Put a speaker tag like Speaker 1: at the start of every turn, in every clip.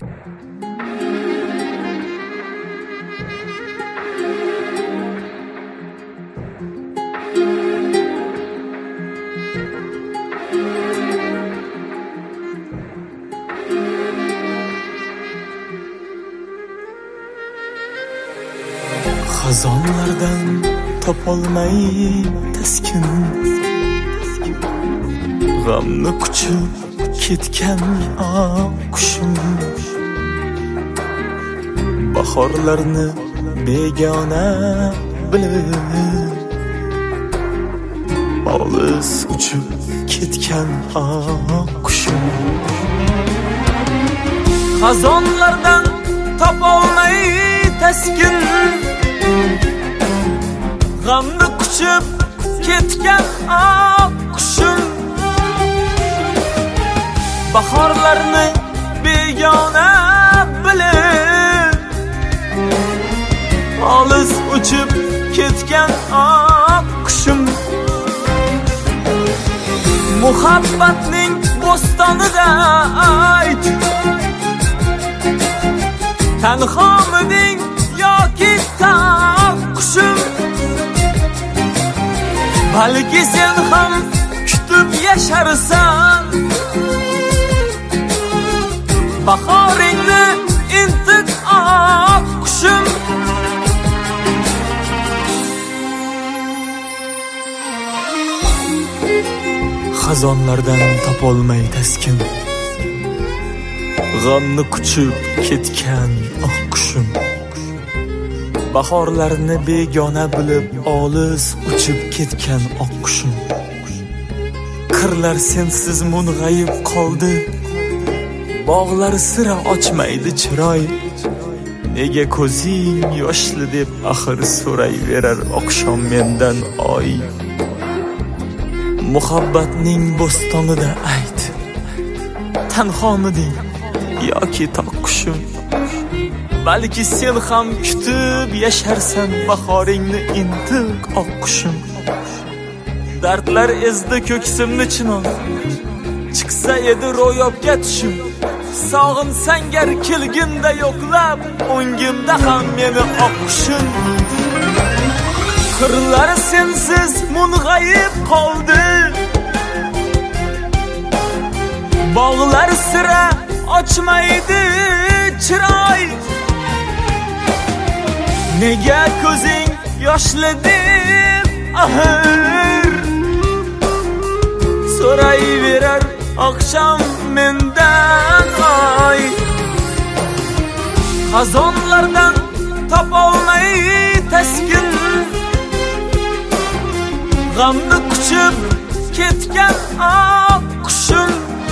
Speaker 1: Xazonlardan topolmay taskin, g'amni quchib ketgan qushim, bahorlarni begona bilib, olis uchib ketgan qushim. Xazonlardan topolmay taskin, g'amni quchib ketgan qushim, bahorlarni begona bilib, olis uchib ketgan qushim. Muhabbatning bo'stonida ayt, tanhomiding yoki qushim, balki sen ham kutib yasharsan, bahoringni intiq qushim. Xazonlardan topolmay taskin, g'amni quchib ketgan qushim, bahorlarni begona bilib, olis uchib ketgan qushim. Qirlar sensiz mung'ayib qoldi, bog'lar sira ochmaydi chiroy. Nega ko'zing yoshli deb axir so'rayverar oqshom mendan oy. Muhabbatning bo'stonida ayt, tanhomiding yoki qushim, balki sen ham kutib yasharsan, bahoringni intiq qushim. Dardlar ezdi ko'ksimni chinon, chiqsa edi ro'yobga tushim. Sog'insang gar kelginda yo'qlab, o'ngimda ham meni qushim. Qirlar sensiz mung'ayib qoldi, bog'lar sira ochmaydi chiroy. Nega ko'zing yoshli deb axir so'rayverar oqshom mendan oy. Xazonlardan topolmay taskin, g'amni quchib ketgan qushim,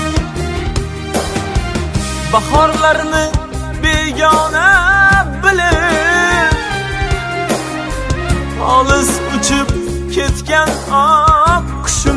Speaker 1: bahorlarni begona bilib, olis uchib ketgan qushim.